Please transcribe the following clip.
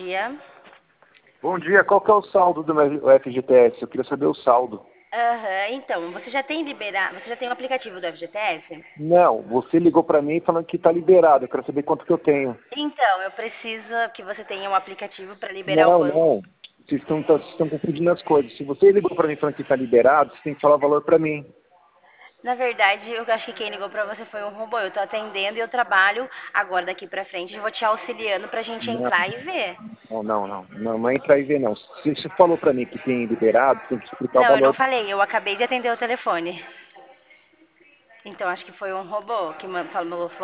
dia. Bom dia, qual que é o saldo do meu FGTS? Eu queria saber o saldo. Então, você já tem o aplicativo do FGTS? Não, você ligou pra mim falando que tá liberado. Eu quero saber quanto que eu tenho. Então, eu preciso que você tenha um aplicativo para liberar o Não, banco. não. Vocês estão confundindo as coisas. Se você ligou pra mim falando que tá liberado, você tem que falar o valor pra mim. Na verdade, eu acho que quem ligou para você foi um robô. Eu tô atendendo e eu trabalho agora daqui para frente. Eu vou te auxiliando pra gente Não, entrar e ver. não entra aí ver não. Se você falou pra mim que tem liberado, tem que explicar o Não, eu não valor. falei. Eu acabei de atender o telefone. Então, acho que foi um robô que falou